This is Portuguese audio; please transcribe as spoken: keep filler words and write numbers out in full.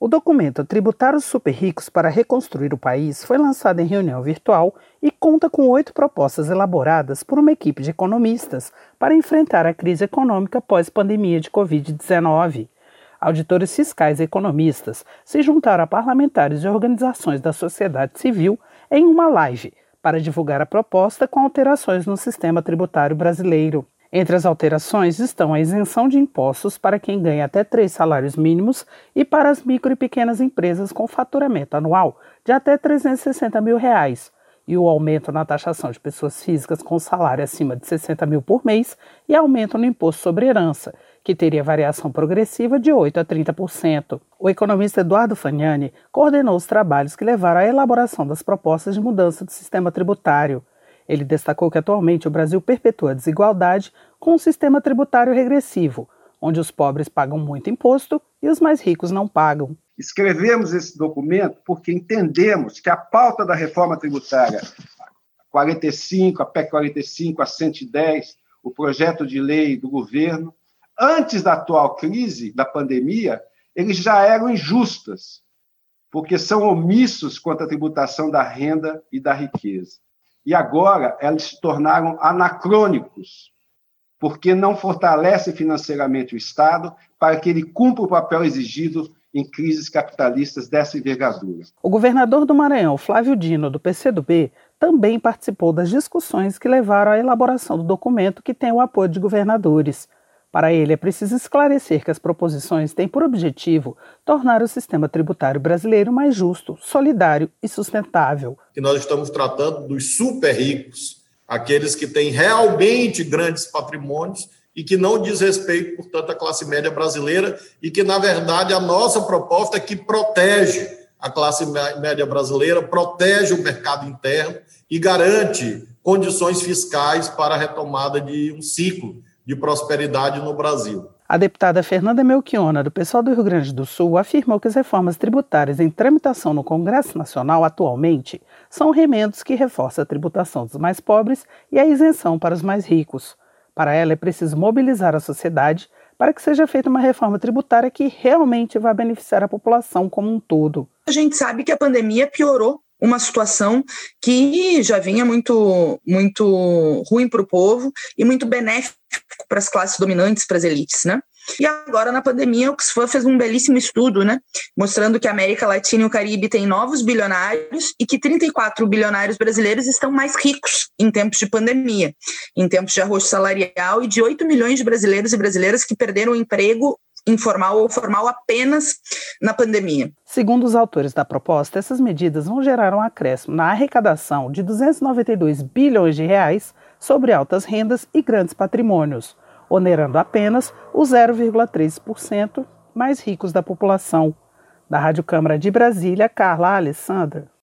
O documento Tributar os Super Ricos para Reconstruir o País foi lançado em reunião virtual e conta com oito propostas elaboradas por uma equipe de economistas para enfrentar a crise econômica pós-pandemia de covid dezenove. Auditores fiscais e economistas se juntaram a parlamentares de organizações da sociedade civil em uma live para divulgar a proposta com alterações no sistema tributário brasileiro. Entre as alterações estão a isenção de impostos para quem ganha até três salários mínimos e para as micro e pequenas empresas com faturamento anual de até trezentos e sessenta mil reais, e o aumento na taxação de pessoas físicas com salário acima de sessenta mil por mês e aumento no imposto sobre herança, que teria variação progressiva de oito a trinta por cento. O economista Eduardo Fagnani coordenou os trabalhos que levaram à elaboração das propostas de mudança do sistema tributário. Ele destacou que atualmente o Brasil perpetua a desigualdade com um sistema tributário regressivo, onde os pobres pagam muito imposto e os mais ricos não pagam. Escrevemos esse documento porque entendemos que a pauta da reforma tributária, quarenta e cinco, a P E C quarenta e cinco, a cento e dez, o projeto de lei do governo, antes da atual crise, da pandemia, eles já eram injustas, porque são omissos quanto à tributação da renda e da riqueza. E agora elas se tornaram anacrônicos, porque não fortalecem financeiramente o Estado para que ele cumpra o papel exigido em crises capitalistas dessa envergadura. O governador do Maranhão, Flávio Dino, do P C do B, também participou das discussões que levaram à elaboração do documento que tem o apoio de governadores. Para ele, é preciso esclarecer que as proposições têm por objetivo tornar o sistema tributário brasileiro mais justo, solidário e sustentável. Que nós estamos tratando dos super ricos, aqueles que têm realmente grandes patrimônios e que não diz respeito, portanto, à classe média brasileira e que, na verdade, a nossa proposta é que protege a classe média brasileira, protege o mercado interno e garante condições fiscais para a retomada de um ciclo de prosperidade no Brasil. A deputada Fernanda Melchiona, do pessoal do Rio Grande do Sul, afirmou que as reformas tributárias em tramitação no Congresso Nacional atualmente são remendos que reforçam a tributação dos mais pobres e a isenção para os mais ricos. Para ela, é preciso mobilizar a sociedade para que seja feita uma reforma tributária que realmente vá beneficiar a população como um todo. A gente sabe que a pandemia piorou uma situação que já vinha muito, muito ruim para o povo e muito benéfico para as classes dominantes, para as elites, né? E agora, na pandemia, o Oxfam fez um belíssimo estudo, né, mostrando que a América Latina e o Caribe têm novos bilionários e que trinta e quatro bilionários brasileiros estão mais ricos em tempos de pandemia, em tempos de arroxo salarial, e de oito milhões de brasileiros e brasileiras que perderam o emprego informal ou formal apenas na pandemia. Segundo os autores da proposta, essas medidas vão gerar um acréscimo na arrecadação de duzentos e noventa e dois bilhões de reais sobre altas rendas e grandes patrimônios, onerando apenas os zero vírgula três por cento mais ricos da população. Da Rádio Câmara de Brasília, Carla Alessandra.